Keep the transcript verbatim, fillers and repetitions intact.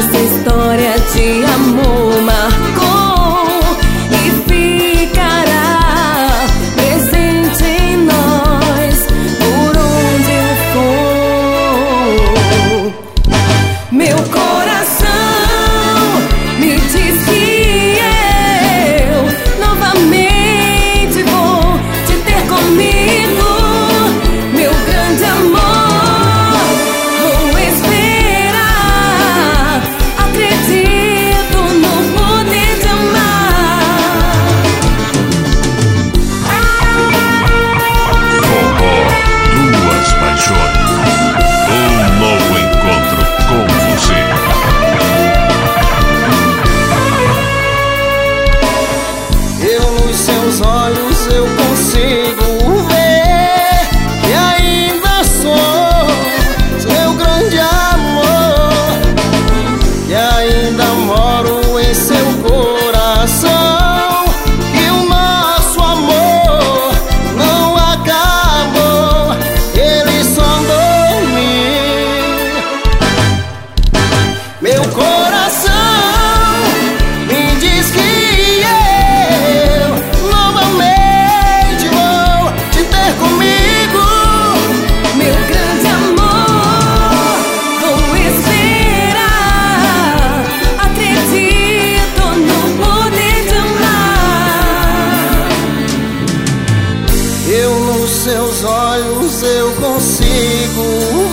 Nossa história de amor marcou e ficará presente em nós por onde eu for. Meu coração me diz que eu novamente vou te ter comigo. Meu grande amor, vou esperar. Acredito no poder de amar. Forró, duas paixões. Um novo encontro com você. Eu nos seus olhos eu consigo ver que ainda sou seu grande amor, e ainda moro em seu coração, que o nosso amor não acabou, ele só dormiu. Meu coração me diz que eu novamente vou te ter comigo. Meu grande amor, vou esperar. Acredito no poder de amar. Eu nos seus olhos eu consigo